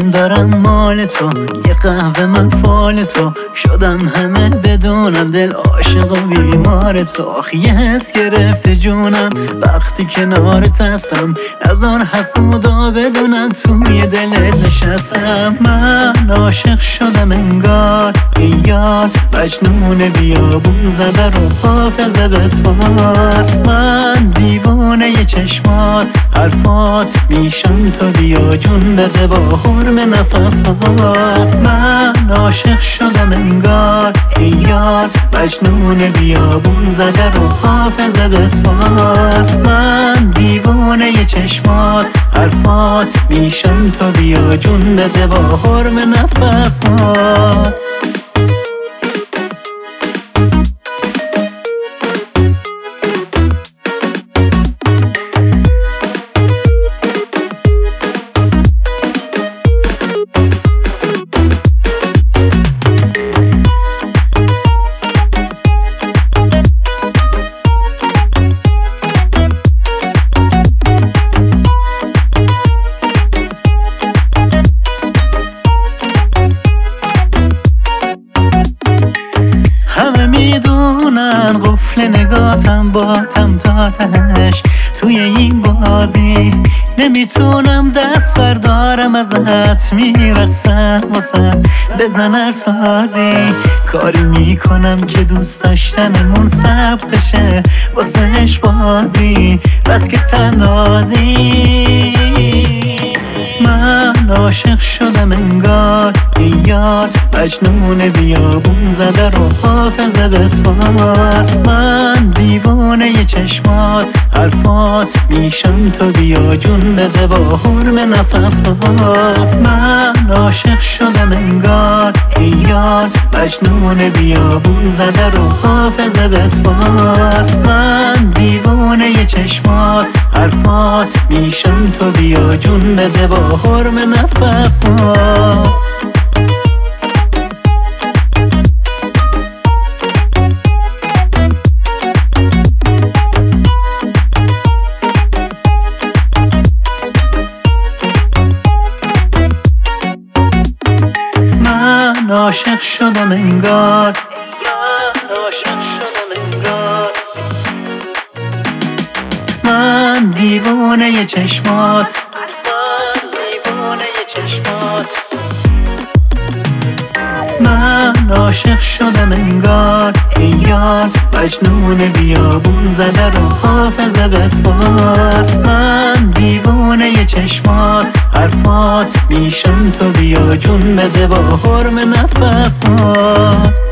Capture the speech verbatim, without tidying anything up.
جون دارم مال تو، یه قهوه من فال تو، شدم همه بدونم دل عاشق و بیمار تو. آخ یه حس گرفته جونم وقتی کنارت هستم، نذار حسودا بدونن توی دلت نشستم. من عاشق شدم انگار ای یار، مجنون بیابون زده رو حافظه بسپار. من دیوانه ی چشمات حرفات میشم، تو بیا جون بده با حرم نفسات. من عاشق شدم انگار ای یار، مجنون بیابون زده رو حافظه بسپار. من دیوانه ی چشمات حرفات میشم، تو بیا جون بده با حرم نفسات. همه میدونن قفل نگاتم باتم تا تهش، توی این بازی نمیتونم دست بردارم ازت. میرقصم واسه بزن هر سازی، کاری میکنم که دوست داشتنمون ثبت بشه واسهش بازی، بس که تنازی. من عاشق شدم انگار ای یار، مجنون بیابون زده رو حافظه بسپار. من دیوانه ی چشمات حرفات میشم، تو بیا جون بده با حرم نفسات. من عاشق شدم انگار ای یار، مجنون بیابون زده رو حافظه بسپار. من دیوانه ی چشمات حرفات میشم، تو بیا جون بده با حرم نفسات. من عاشق شدم انگار، عاشق شدم انگار. من دیوانه ی چشمات، من دیوانه ی چشمات. من عاشق شدم انگار ای یار، مجنون بیابون زده رو حافظه بسپار. من دیوانه ی چشمات حرفات میشم، تو بیا جون بده با حرم نفسات.